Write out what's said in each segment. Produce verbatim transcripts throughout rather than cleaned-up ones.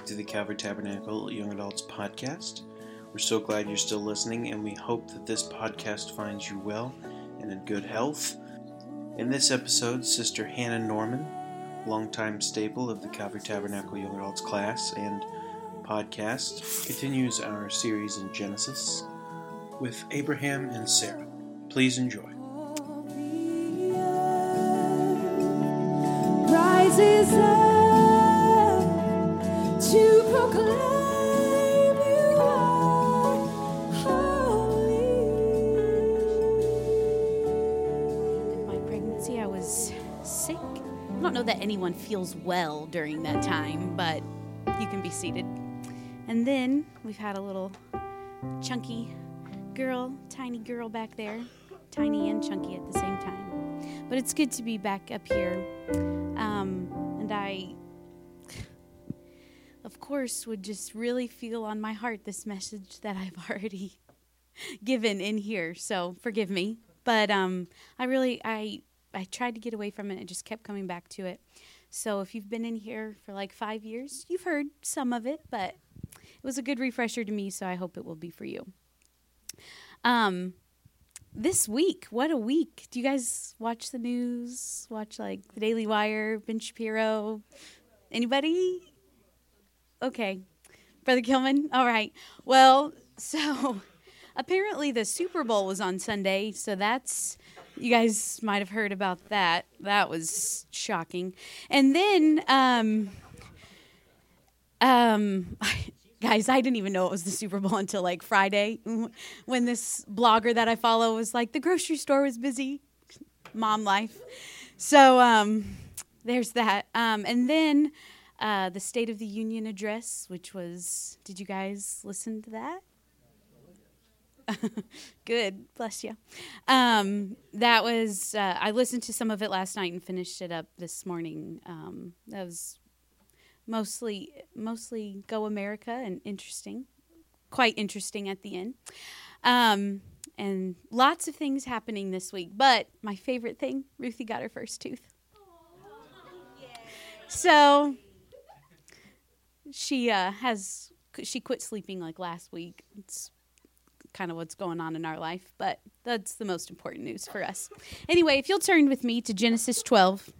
back to the Calvary Tabernacle Young Adults Podcast. We're so glad you're still listening, and we hope that this podcast finds you well and in good health. In this episode, Sister Hannah Norman, longtime staple of the Calvary Tabernacle Young Adults class and podcast, continues our series in Genesis with Abraham and Sarah. Please enjoy. Rises up to proclaim you are holy. In my pregnancy, I was sick. I don't know that anyone feels well during that time, but you can be seated. And then we've had a little chunky girl, tiny girl back there, tiny and chunky at the same time. But it's good to be back up here. Um, and I, of course, would just really feel on my heart this message that I've already given in here. So forgive me. But um, I really, I, I tried to get away from it. I just kept coming back to it. So if you've been in here for like five years, you've heard some of it, but it was a good refresher to me, so I hope it will be for you. Um, this week, what a week. Do you guys watch the news? Watch like the Daily Wire, Ben Shapiro? Anybody? Okay. Brother Kilman? All right. Well, so apparently the Super Bowl was on Sunday, so that's, you guys might have heard about that. That was shocking. And then, um, um, guys, I didn't even know it was the Super Bowl until like Friday when this blogger that I follow was like, the grocery store was busy. Mom life. So um, there's that. Um, and then uh, the State of the Union address, which was, did you guys listen to that? Good. Bless you. Um, that was, uh, I listened to some of it last night and finished it up this morning. Um, that was Mostly, mostly Go America and interesting, quite interesting at the end. Um, and lots of things happening this week. But my favorite thing, Ruthie got her first tooth. So she uh, has, she quit sleeping like last week. It's kind of what's going on in our life, but that's the most important news for us. Anyway, if you'll turn with me to Genesis twelve.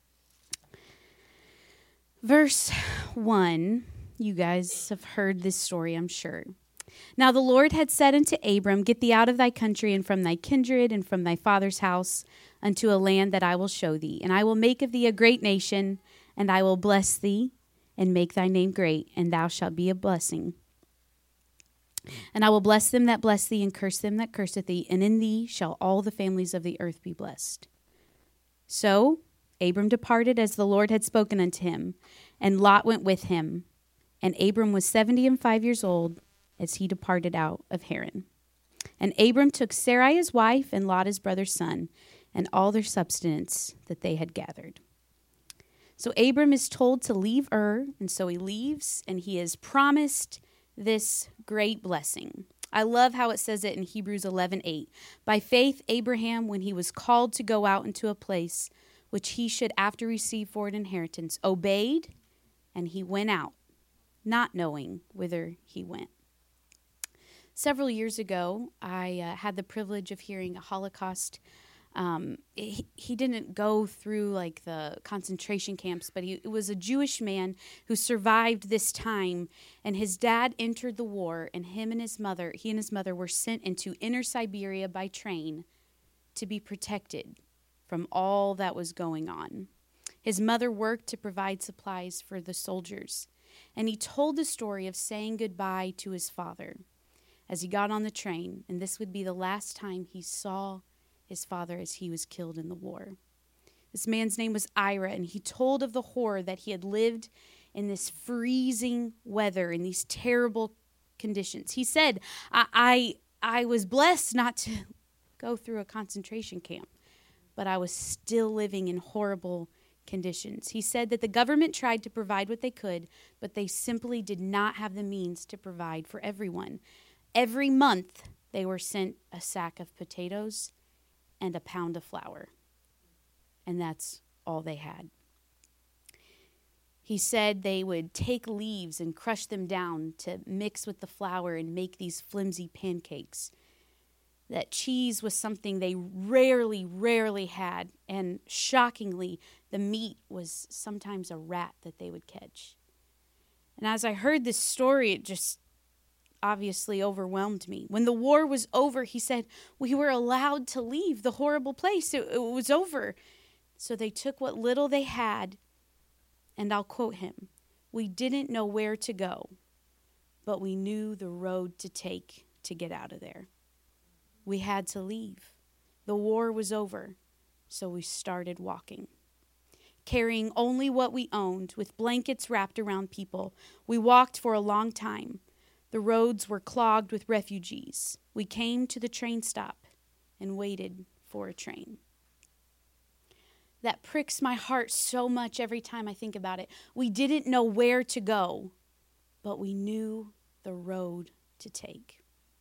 Verse one, you guys have heard this story, I'm sure. Now the Lord had said unto Abram, get thee out of thy country and from thy kindred and from thy father's house unto a land that I will show thee. And I will make of thee a great nation, and I will bless thee and make thy name great, and thou shalt be a blessing. And I will bless them that bless thee and curse them that curseth thee, and in thee shall all the families of the earth be blessed. So Abram departed as the Lord had spoken unto him, and Lot went with him. And Abram was seventy and five years old as he departed out of Haran. And Abram took Sarai his wife, and Lot his brother's son, and all their substance that they had gathered. So Abram is told to leave Ur, and so he leaves, and he is promised this great blessing. I love how it says it in Hebrews eleven eight. By faith, Abraham, when he was called to go out into a place which he should after receive for an inheritance, obeyed, and he went out, not knowing whither he went. Several years ago, I uh, had the privilege of hearing a Holocaust. Um, he, he didn't go through like the concentration camps, but he it was a Jewish man who survived this time, and his dad entered the war, and him and his mother, he and his mother were sent into inner Siberia by train to be protected from all that was going on. His mother worked to provide supplies for the soldiers, and he told the story of saying goodbye to his father as he got on the train, and this would be the last time he saw his father as he was killed in the war. This man's name was Ira, and he told of the horror that he had lived in this freezing weather, in these terrible conditions. He said, I, I, I was blessed not to go through a concentration camp, but I was still living in horrible conditions. He said that the government tried to provide what they could, but they simply did not have the means to provide for everyone. Every month, they were sent a sack of potatoes and a pound of flour, and that's all they had. He said they would take leaves and crush them down to mix with the flour and make these flimsy pancakes. That cheese was something they rarely, rarely had, and shockingly, the meat was sometimes a rat that they would catch. And as I heard this story, it just obviously overwhelmed me. When the war was over, he said, we were allowed to leave the horrible place. It, it was over. So they took what little they had, and I'll quote him, we didn't know where to go, but we knew the road to take to get out of there. We had to leave. The war was over, so we started walking. Carrying only what we owned, with blankets wrapped around people, we walked for a long time. The roads were clogged with refugees. We came to the train stop and waited for a train. That pricks my heart so much every time I think about it. We didn't know where to go, but we knew the road to take.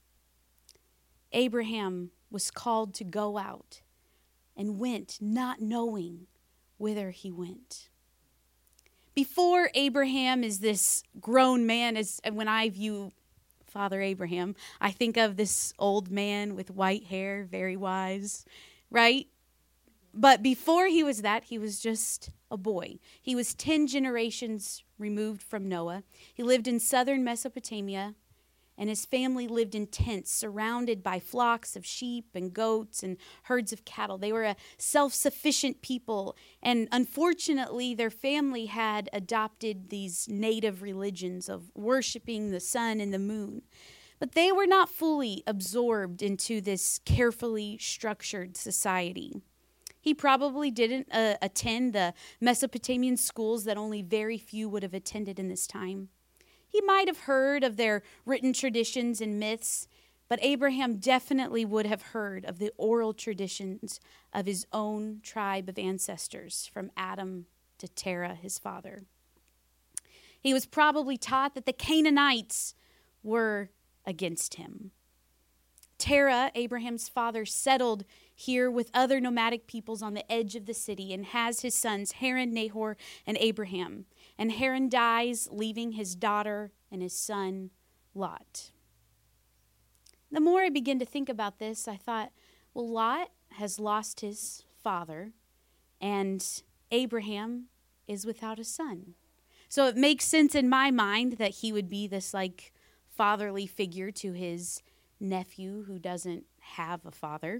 Abraham was called to go out and went, not knowing whither he went. Before Abraham is this grown man, as when I view Father Abraham, I think of this old man with white hair, very wise, right? But before he was that, he was just a boy. He was ten generations removed from Noah. He lived in southern Mesopotamia, and his family lived in tents surrounded by flocks of sheep and goats and herds of cattle. They were a self-sufficient people, and unfortunately, their family had adopted these native religions of worshiping the sun and the moon. But they were not fully absorbed into this carefully structured society. He probably didn't uh, attend the Mesopotamian schools that only very few would have attended in this time. He might have heard of their written traditions and myths, but Abraham definitely would have heard of the oral traditions of his own tribe of ancestors, from Adam to Terah, his father. He was probably taught that the Canaanites were against him. Terah, Abraham's father, settled here with other nomadic peoples on the edge of the city and has his sons Haran, Nahor, and Abraham. And Haran dies, leaving his daughter and his son, Lot. The more I began to think about this, I thought, well, Lot has lost his father, and Abraham is without a son. So it makes sense in my mind that he would be this, like, fatherly figure to his nephew who doesn't have a father.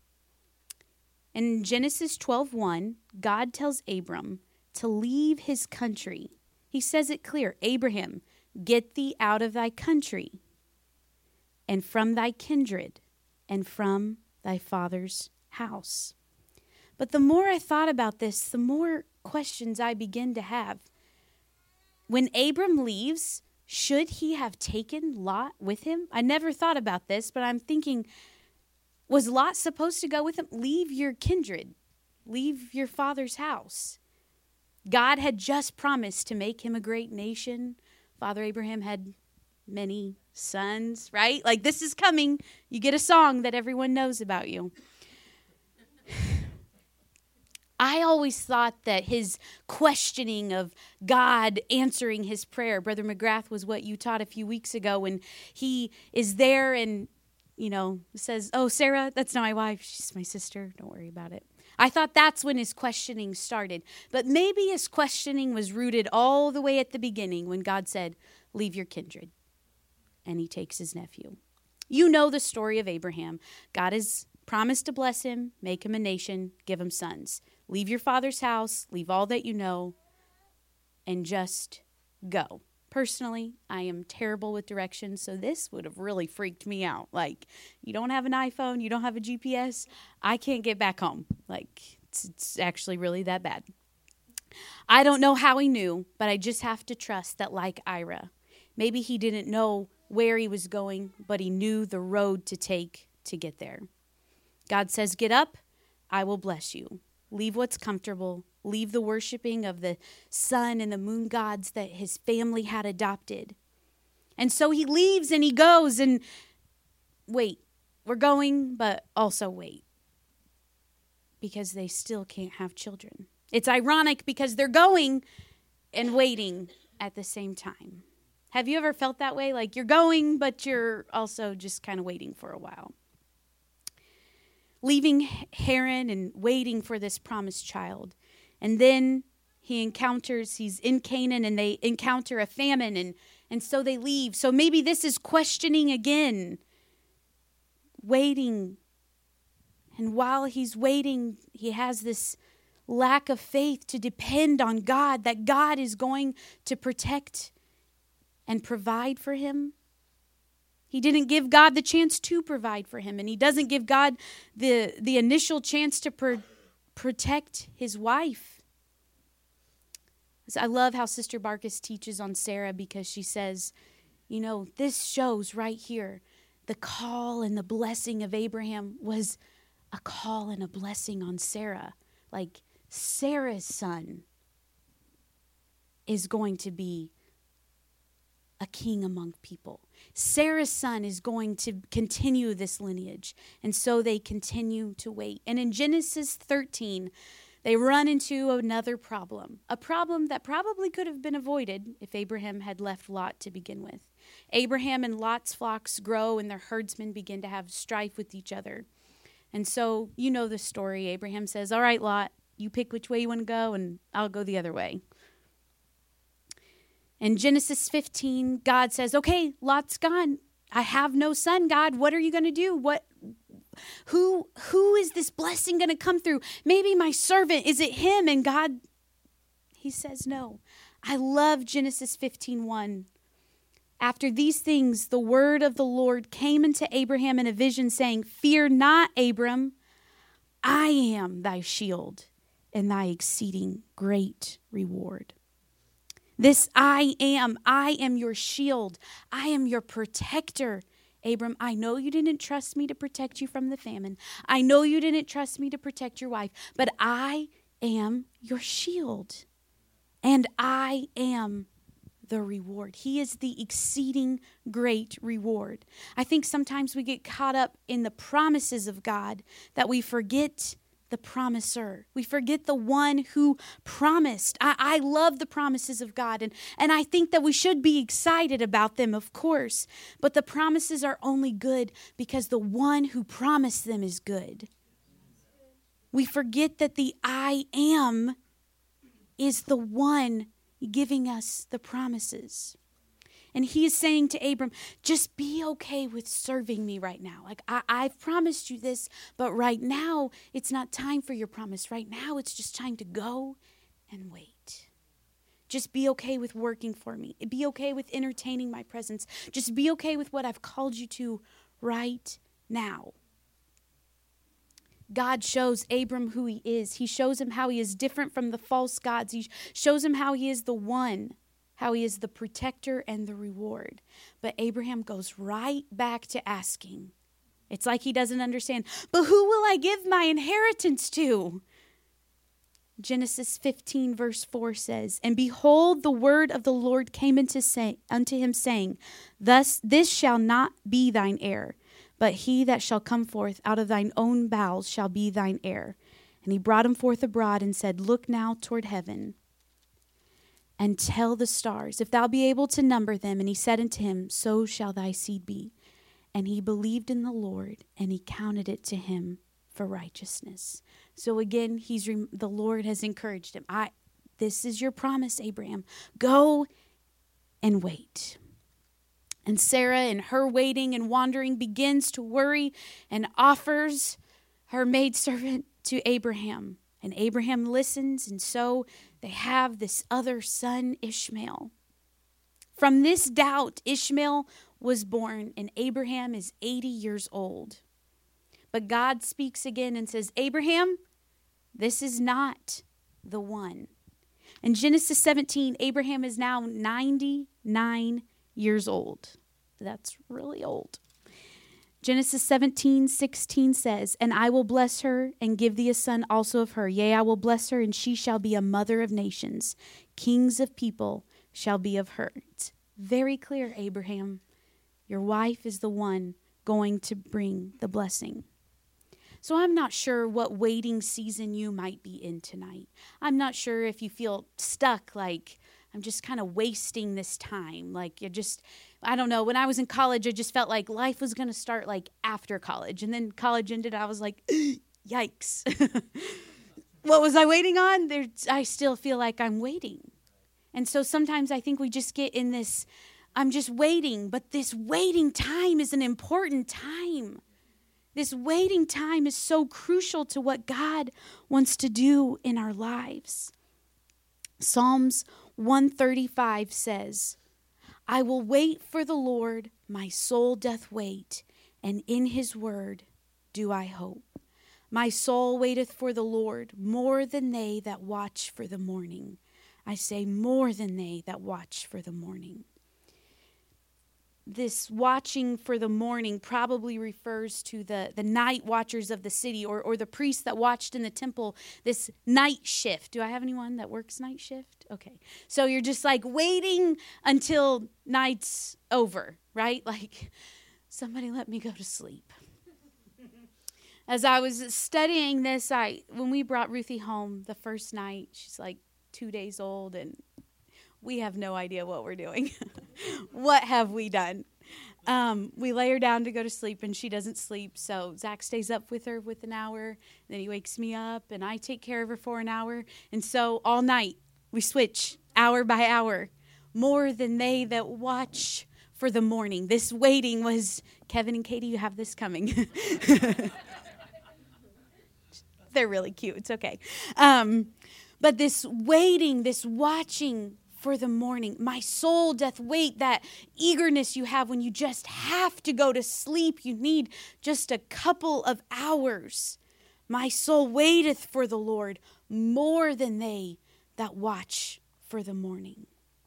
In Genesis twelve one, God tells Abram to leave his country. He says it clear, Abraham, get thee out of thy country and from thy kindred and from thy father's house. But the more I thought about this, the more questions I begin to have. When Abram leaves, should he have taken Lot with him? I never thought about this, but I'm thinking, was Lot supposed to go with him? Leave your kindred. Leave your father's house. God had just promised to make him a great nation. Father Abraham had many sons, right? Like, this is coming. You get a song that everyone knows about you. I always thought that his questioning of God answering his prayer, Brother McGrath, was what you taught a few weeks ago when he is there and, you know, says, oh, Sarah, that's not my wife. She's my sister. Don't worry about it. I thought that's when his questioning started. But maybe his questioning was rooted all the way at the beginning when God said, leave your kindred. And he takes his nephew. You know the story of Abraham. God has promised to bless him, make him a nation, give him sons. Leave your father's house, leave all that you know, and just go. Personally, I am terrible with directions, so this would have really freaked me out. Like, you don't have an iPhone, you don't have a G P S, I can't get back home. Like, it's, it's actually really that bad. I don't know how he knew, but I just have to trust that, like Ira, maybe he didn't know where he was going, but he knew the road to take to get there. God says, get up, I will bless you. Leave what's comfortable. Leave the worshiping of the sun and the moon gods that his family had adopted. And so he leaves and he goes and wait, we're going, but also wait. Because they still can't have children. It's ironic because they're going and waiting at the same time. Have you ever felt that way? Like you're going, but you're also just kind of waiting for a while. Leaving Haran and waiting for this promised child. And then he encounters, he's in Canaan and they encounter a famine and, and so they leave. So maybe this is questioning again, waiting. And while he's waiting, he has this lack of faith to depend on God, that God is going to protect and provide for him. He didn't give God the chance to provide for him, and he doesn't give God the, the initial chance to pro- protect his wife. So I love how Sister Barkus teaches on Sarah, because she says, you know, this shows right here the call and the blessing of Abraham was a call and a blessing on Sarah. Like Sarah's son is going to be a king among people. Sarah's son is going to continue this lineage. And so they continue to wait. And in Genesis thirteen, they run into another problem. A problem that probably could have been avoided if Abraham had left Lot to begin with. Abraham and Lot's flocks grow and their herdsmen begin to have strife with each other. And so you know the story. Abraham says, all right, Lot, you pick which way you want to go and I'll go the other way. In Genesis fifteen, God says, okay, Lot's gone. I have no son, God. What are you going to do? What, who, who is this blessing going to come through? Maybe my servant, is it him? And God, he says no. I love Genesis fifteen one. After these things, the word of the Lord came unto Abraham in a vision, saying, fear not, Abram, I am thy shield and thy exceeding great reward. This I am, I am your shield. I am your protector. Abram, I know you didn't trust me to protect you from the famine. I know you didn't trust me to protect your wife, but I am your shield. And I am the reward. He is the exceeding great reward. I think sometimes we get caught up in the promises of God that we forget the promiser. We forget the one who promised. I, I love the promises of God, and, and I think that we should be excited about them, of course. But the promises are only good because the one who promised them is good. We forget that the I am is the one giving us the promises. And he is saying to Abram, just be okay with serving me right now. Like, I, I've promised you this, but right now, it's not time for your promise. Right now, it's just time to go and wait. Just be okay with working for me. Be okay with entertaining my presence. Just be okay with what I've called you to right now. God shows Abram who he is. He shows him how he is different from the false gods. He shows him how he is the one. How he is the protector and the reward. But Abraham goes right back to asking. It's like he doesn't understand. But who will I give my inheritance to? Genesis fifteen verse four says, and behold, the word of the Lord came into say, unto him, saying, thus this shall not be thine heir, but he that shall come forth out of thine own bowels shall be thine heir. And he brought him forth abroad and said, look now toward heaven, and tell the stars, if thou be able to number them. And he said unto him, so shall thy seed be. And he believed in the Lord, and he counted it to him for righteousness. So again, he's the Lord has encouraged him. I, this is your promise, Abraham. Go and wait. And Sarah, in her waiting and wandering, begins to worry and offers her maidservant to Abraham. And Abraham listens, and so they have this other son, Ishmael. From this doubt, Ishmael was born, and Abraham is eighty years old. But God speaks again and says, Abraham, this is not the one. In Genesis seventeen, Abraham is now ninety-nine years old. That's really old. Genesis seventeen sixteen says, and I will bless her and give thee a son also of her. Yea, I will bless her, and she shall be a mother of nations. Kings of people shall be of her. It's very clear, Abraham. Your wife is the one going to bring the blessing. So I'm not sure what waiting season you might be in tonight. I'm not sure if you feel stuck, like, I'm just kind of wasting this time. Like, you just, I don't know. When I was in college, I just felt like life was going to start like after college. And then college ended. I was like, yikes. What was I waiting on? There, I still feel like I'm waiting. And so sometimes I think we just get in this, I'm just waiting. But this waiting time is an important time. This waiting time is so crucial to what God wants to do in our lives. Psalms one thirty-five says, I will wait for the Lord, my soul doth wait, and in his word do I hope. My soul waiteth for the Lord more than they that watch for the morning. I say more than they that watch for the morning. This watching for the morning probably refers to the, the night watchers of the city or, or the priests that watched in the temple, this night shift. Do I have anyone that works night shift? Okay. So you're just like waiting until night's over, right? Like, somebody let me go to sleep. As I was studying this, I when we brought Ruthie home the first night, she's like two days old, and we have no idea what we're doing. What have we done? Um, we lay her down to go to sleep, and she doesn't sleep. So Zach stays up with her with an hour. Then he wakes me up, and I take care of her for an hour. And so all night, we switch hour by hour, more than they that watch for the morning. This waiting was, Kevin and Katie, you have this coming. They're really cute. It's okay. Um, but this waiting, this watching for the morning. My soul doth wait, that eagerness you have when you just have to go to sleep. You need just a couple of hours. My soul waiteth for the Lord more than they that watch for the morning.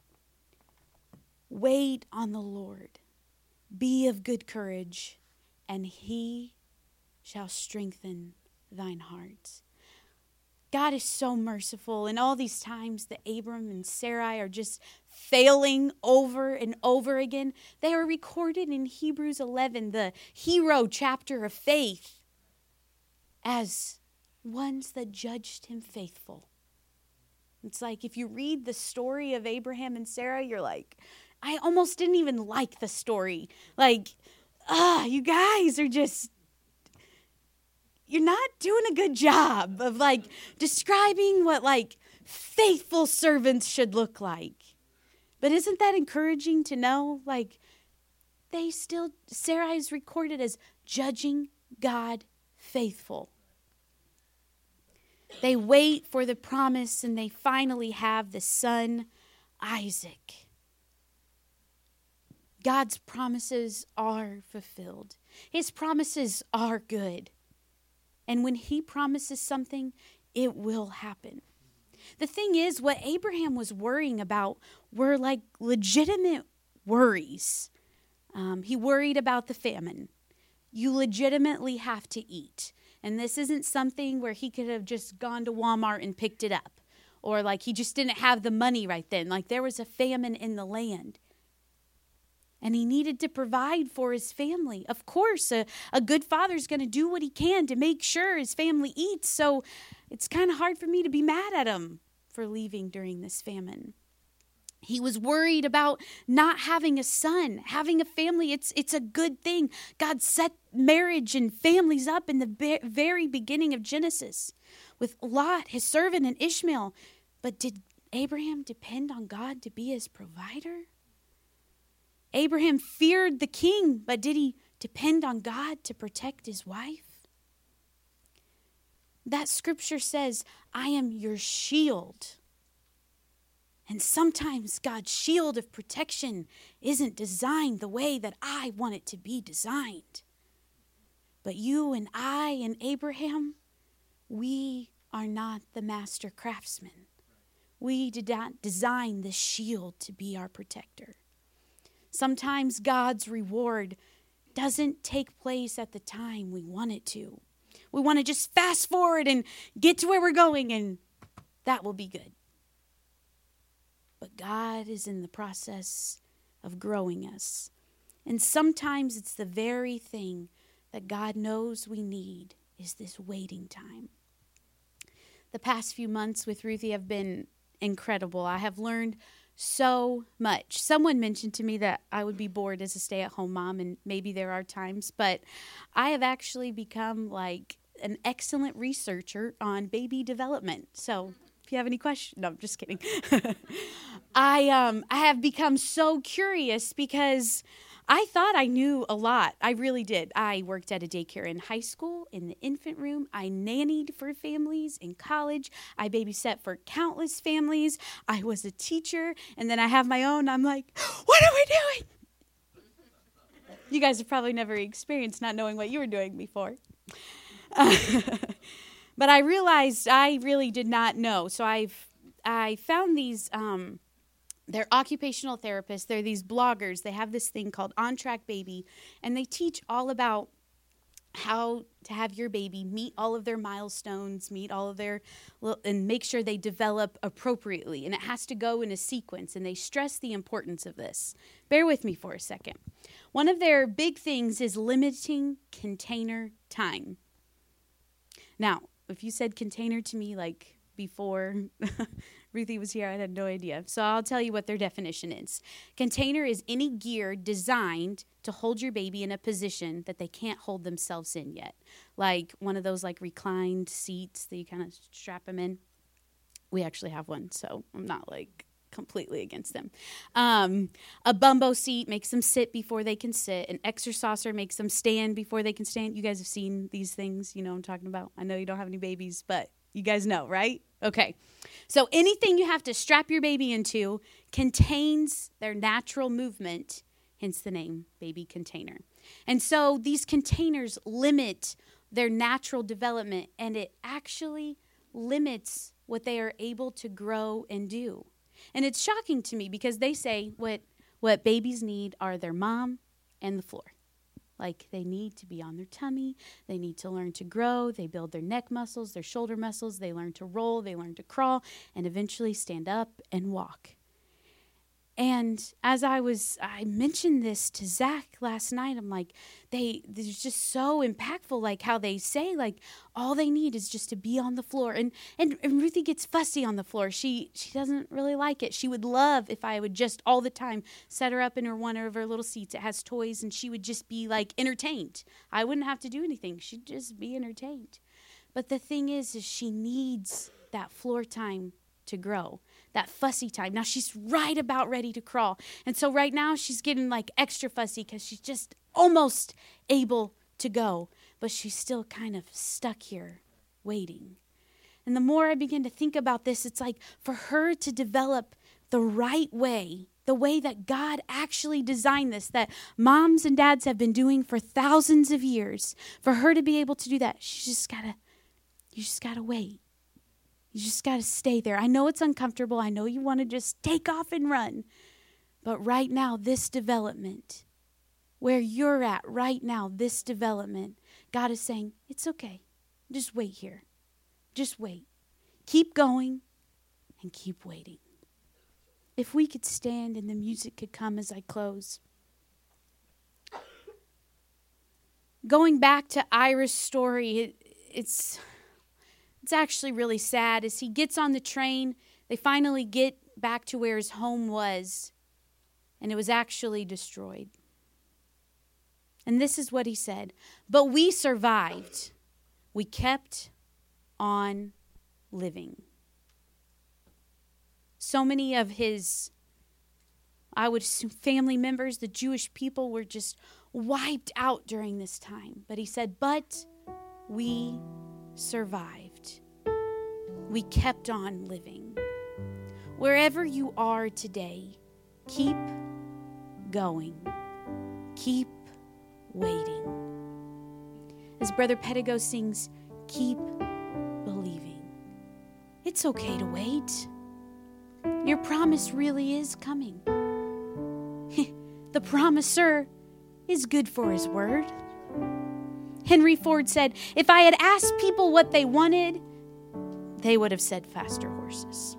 Wait on the Lord. Be of good courage, and he shall strengthen thine heart. God is so merciful. And all these times that Abram and Sarai are just failing over and over again, they are recorded in Hebrews eleven, the hero chapter of faith, as ones that judged him faithful. It's like if you read the story of Abraham and Sarah, you're like, I almost didn't even like the story. Like, ah, you guys are just... You're not doing a good job of like describing what like faithful servants should look like. But isn't that encouraging to know? Like they still, Sarah is recorded as judging God faithful. They wait for the promise and they finally have the son, Isaac. God's promises are fulfilled. His promises are good. And when he promises something, it will happen. The thing is, what Abraham was worrying about were like legitimate worries. Um, he worried about the famine. You legitimately have to eat. And this isn't something where he could have just gone to Walmart and picked it up. Or like he just didn't have the money right then. Like there was a famine in the land. And he needed to provide for his family. Of course, a, a good father's going to do what he can to make sure his family eats. So it's kind of hard for me to be mad at him for leaving during this famine. He was worried about not having a son, having a family. It's, it's a good thing. God set marriage and families up in the be- very beginning of Genesis with Lot, his servant, and Ishmael. But did Abraham depend on God to be his provider? Abraham feared the king, but did he depend on God to protect his wife? That scripture says, I am your shield. And sometimes God's shield of protection isn't designed the way that I want it to be designed. But you and I and Abraham, we are not the master craftsman. We did not design the shield to be our protector. Sometimes God's reward doesn't take place at the time we want it to. We want to just fast forward and get to where we're going, and that will be good. But God is in the process of growing us. And sometimes it's the very thing that God knows we need is this waiting time. The past few months with Ruthie have been incredible. I have learned so much. Someone mentioned to me that I would be bored as a stay-at-home mom, and maybe there are times, but I have actually become like an excellent researcher on baby development. So if you have any questions, no, I'm just kidding. I um I have become so curious because I thought I knew a lot. I really did. I worked at a daycare in high school, in the infant room. I nannied for families in college. I babysat for countless families. I was a teacher, and then I have my own. I'm like, what are we doing? You guys have probably never experienced not knowing what you were doing before. Uh, but I realized I really did not know. So I've I found these... Um, They're occupational therapists. They're these bloggers. They have this thing called On Track Baby, and they teach all about how to have your baby meet all of their milestones, meet all of their, and make sure they develop appropriately. And it has to go in a sequence, and they stress the importance of this. Bear with me for a second. One of their big things is limiting container time. Now, if you said container to me like before Ruthie was here, I had no idea. So I'll tell you what their definition is. Container is any gear designed to hold your baby in a position that they can't hold themselves in yet. Like one of those like reclined seats that you kind of strap them in. We actually have one, so I'm not like completely against them. Um, a bumbo seat makes them sit before they can sit. An exerciser makes them stand before they can stand. You guys have seen these things, you know what I'm talking about. I know you don't have any babies, but you guys know, right? Okay. So anything you have to strap your baby into contains their natural movement, hence the name baby container. And so these containers limit their natural development, and it actually limits what they are able to grow and do. And it's shocking to me because they say what what babies need are their mom and the floor. Like they need to be on their tummy. They need to learn to grow. They build their neck muscles, their shoulder muscles. They learn to roll. They learn to crawl and eventually stand up and walk. And as I was, I mentioned this to Zach last night. I'm like, they, they're just so impactful. Like how they say, like all they need is just to be on the floor. And and, and Ruthie gets fussy on the floor. She she doesn't really like it. She would love if I would just all the time set her up in her one of her little seats. It has toys, and she would just be like entertained. I wouldn't have to do anything. She'd just be entertained. But the thing is, is she needs that floor time to grow, that fussy time. Now she's right about ready to crawl. And so right now she's getting like extra fussy because she's just almost able to go, but she's still kind of stuck here waiting. And the more I begin to think about this, it's like for her to develop the right way, the way that God actually designed this, that moms and dads have been doing for thousands of years, for her to be able to do that, she just gotta, you just gotta wait. You just got to stay there. I know it's uncomfortable. I know you want to just take off and run. But right now, this development, where you're at right now, this development, God is saying, it's okay. Just wait here. Just wait. Keep going and keep waiting. If we could stand and the music could come as I close. Going back to Ira's story, it, it's... It's actually really sad. As he gets on the train, they finally get back to where his home was, and it was actually destroyed. And this is what he said, "But we survived. We kept on living." So many of his, I would assume, family members, the Jewish people, were just wiped out during this time. But he said, "But we survived. We kept on living." Wherever you are today, keep going. Keep waiting. As Brother Pedigo sings, keep believing. It's okay to wait. Your promise really is coming. The promiser is good for his word. Henry Ford said, "If I had asked people what they wanted, they would have said faster horses."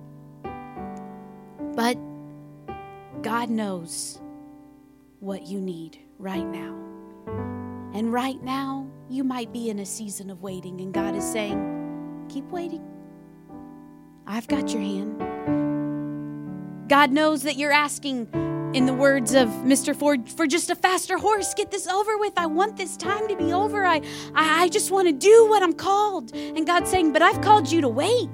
But God knows what you need right now. And right now, you might be in a season of waiting, and God is saying, keep waiting. I've got your hand. God knows that you're asking, in the words of Mister Ford, for just a faster horse. Get this over with. I want this time to be over. I, I, I just want to do what I'm called. And God's saying, but I've called you to wait.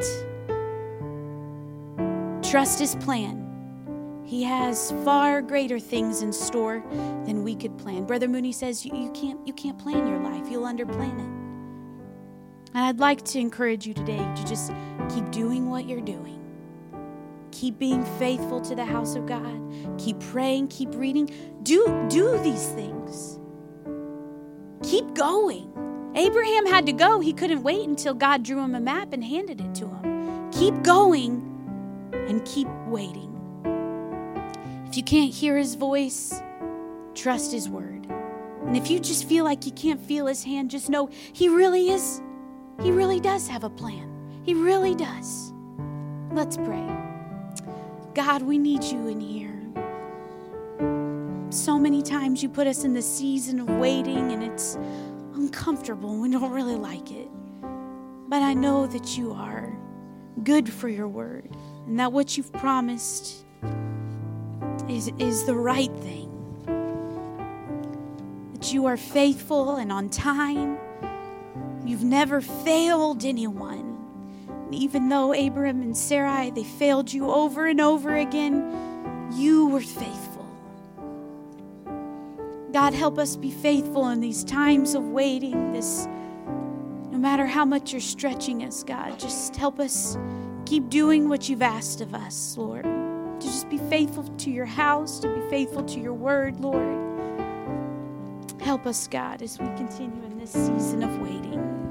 Trust his plan. He has far greater things in store than we could plan. Brother Mooney says you, you can't you can't plan your life. You'll underplan it. And I'd like to encourage you today to just keep doing what you're doing. Keep being faithful to the house of God. Keep praying, keep reading. Do, do these things. Keep going. Abraham had to go. He couldn't wait until God drew him a map and handed it to him. Keep going and keep waiting. If you can't hear his voice, trust his word. And if you just feel like you can't feel his hand, just know he really is, he really does have a plan. He really does. Let's pray. God, we need you in here. So many times you put us in the season of waiting and it's uncomfortable and we don't really like it. But I know that you are good for your word and that what you've promised is, is the right thing. That you are faithful and on time. You've never failed anyone. Even though Abram and Sarai, they failed you over and over again, you were faithful. God, help us be faithful in these times of waiting. This, no matter how much you're stretching us, God, just help us keep doing what you've asked of us, Lord. To just be faithful to your house, to be faithful to your word, Lord. Help us, God, as we continue in this season of waiting.